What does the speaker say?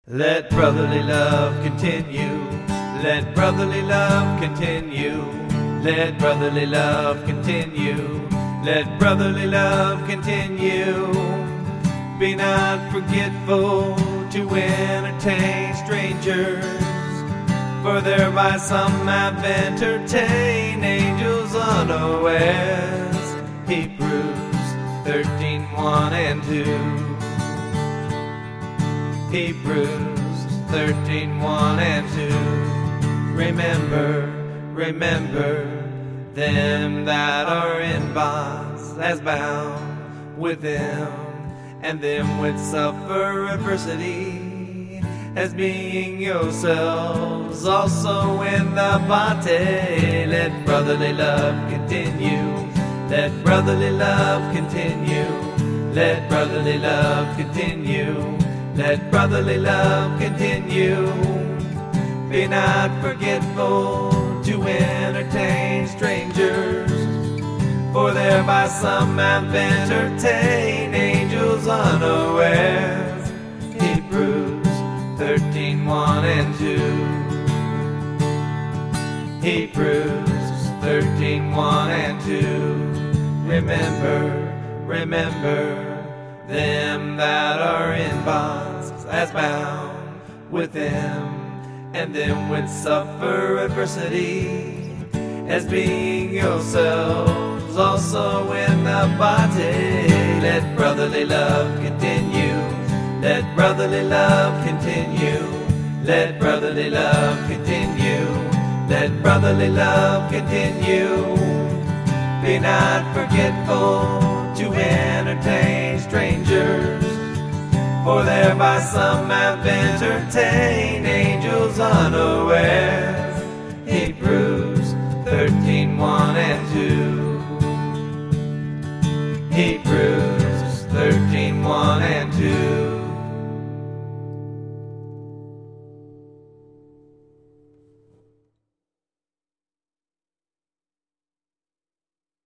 Let brotherly love continue. Let brotherly love continue. Let brotherly love continue. Let brotherly love continue. Be not forgetful to entertain strangers, for thereby some have entertained angels unawares. Hebrews 13:1 and 2. Hebrews 13:1 and 2. Remember them that are in bonds as bound with them, and them which suffer adversity, as being yourselves also in the body. Let brotherly love continue. Let brotherly love continue. Let brotherly love continue. Let brotherly love continue. Be not forgetful to entertain strangers, for thereby some have entertained angels unawares. Hebrews 13:1 and 2. Hebrews 13:1 and 2. Remember them that are in bonds as bound with them, and them which suffer adversity, as being yourselves also in the body. Let brotherly love continue. Let brotherly love continue. Let brotherly love continue. Let brotherly love continue. Be not forgetful to entertain strangers, for thereby some have entertained angels unawares. Hebrews 13:1 and 2. Hebrews 13:1 and 2.